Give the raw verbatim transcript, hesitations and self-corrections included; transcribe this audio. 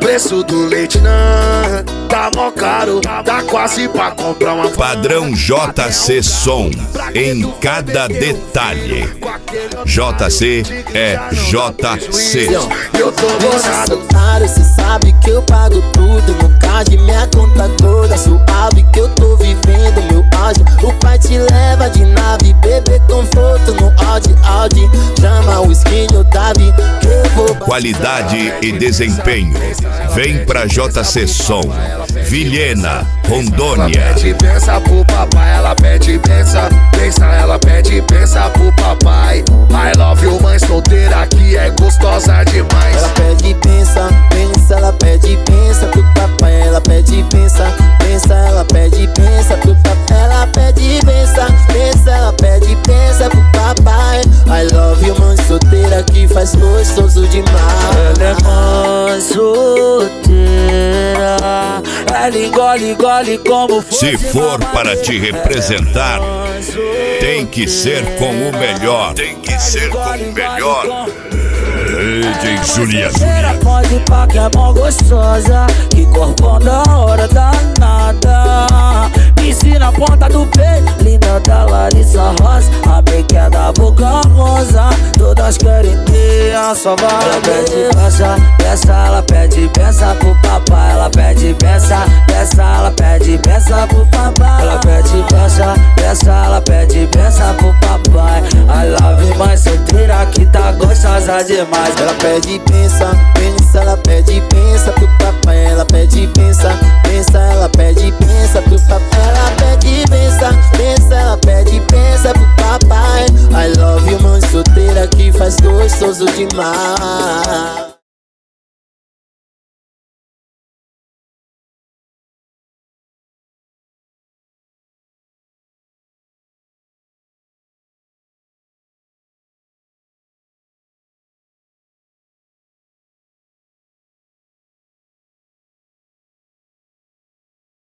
preço do leite não tá mó caro, tá quase pra comprar uma. Padrão J C Som, em cada detalhe. J C é J C. Eu tô gozado. Cê sabe que eu pago tudo, no card minha conta toda. Suave que eu tô vivendo meu auge. O pai te leva de nave, bebê conforto no Audi, Audi. Chama o skin Otávio que eu vou. Qualidade e desempenho. Vem pra J C Som, Vilhena, Rondônia. Ela pede pensa pro papai, ela pede pensa, pensa, ela pede pensa pro papai. I love you, mãe solteira que é gostosa demais. Ela pede pensa, pensa, ela pede pensa pro papai. Ela pede pensa, pensa, ela pede pensa pro papai. Ela pede pensa, pensa, ela pede pensa pro papai. I love you, mãe solteira que faz gostoso demais. Ela é mãe solteira, ela engole, engole como Se for para te representar, tem que ser com o melhor. Tem que ser com o melhor. D J Julia. Pode pá que é mó gostosa, que corpão da hora danada. Piscina na ponta do peito, linda da Larissa Rosa. A meia da boca rosa, todas querem ter a sua voz. Ela pede pensa, pensa, ela pede pensa pro papai. Ela pede pensa, pensa, ela pede pensa pro papai. Ela pede pensa, pensa, ela pede pensa pro papai. I love you, mãe solteira que tá gostosa demais. Ela pede pensa, pensa, ela pede pensa pro papai. Ela pede pensa, pensa, ela pede pensa pro papai. Ela pede pensa,